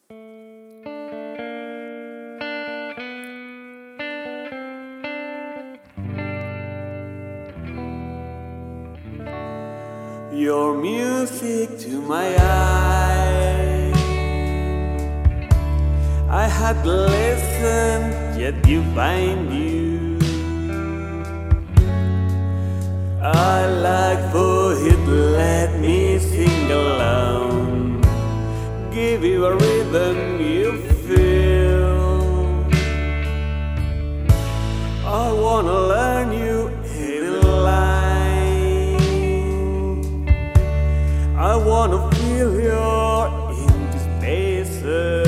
Your music to my eyes. I had listened, yet you find you. I like for it, let me sing alone. Give you a rhythm you feel. I wanna learn you in line. I wanna feel your empty spaces.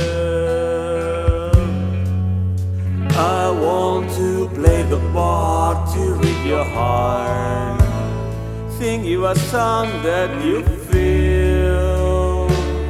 I want to play the part to read your heart. Sing you a song that you feel.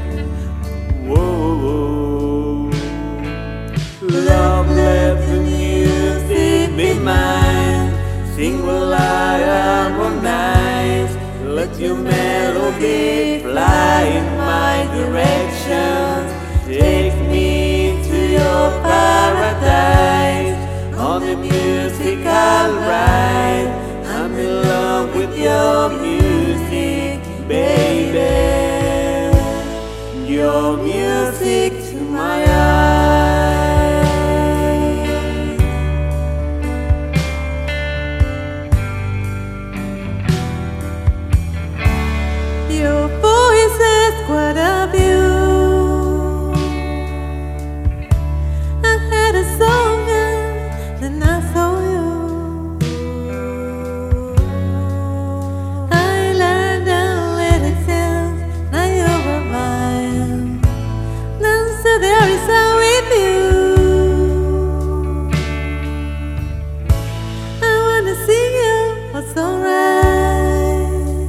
Whoa. Love, let the music be mine. Sing while I harmonize. Let your melody fly in my direction. Take me to your paradise. On the music I'll ride. I'm in love with your music, baby. Your music to my eyes. Your voice is quite a view. I had a song and then I saw you. I learned a little things, now you were mine. Then so there is a with you. I wanna see you, what's alright.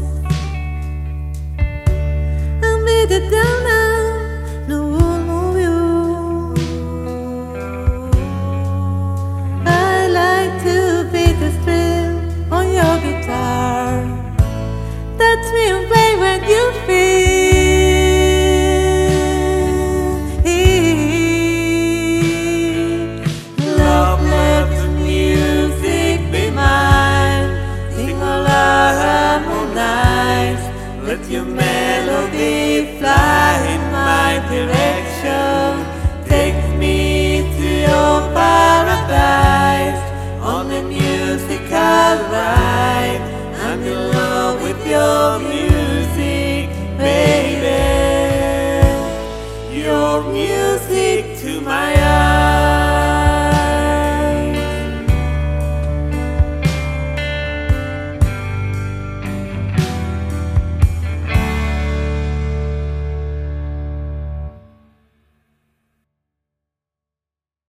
It down now, no one move you. I like to beat the string on your guitar. Touch me and play when you feel. Love, let the music be mine. Sing while I harmonize. Let your melody fly in my direction. Take me to your paradise. On the music I'll ride. I'm in love with your music, baby. Your music to my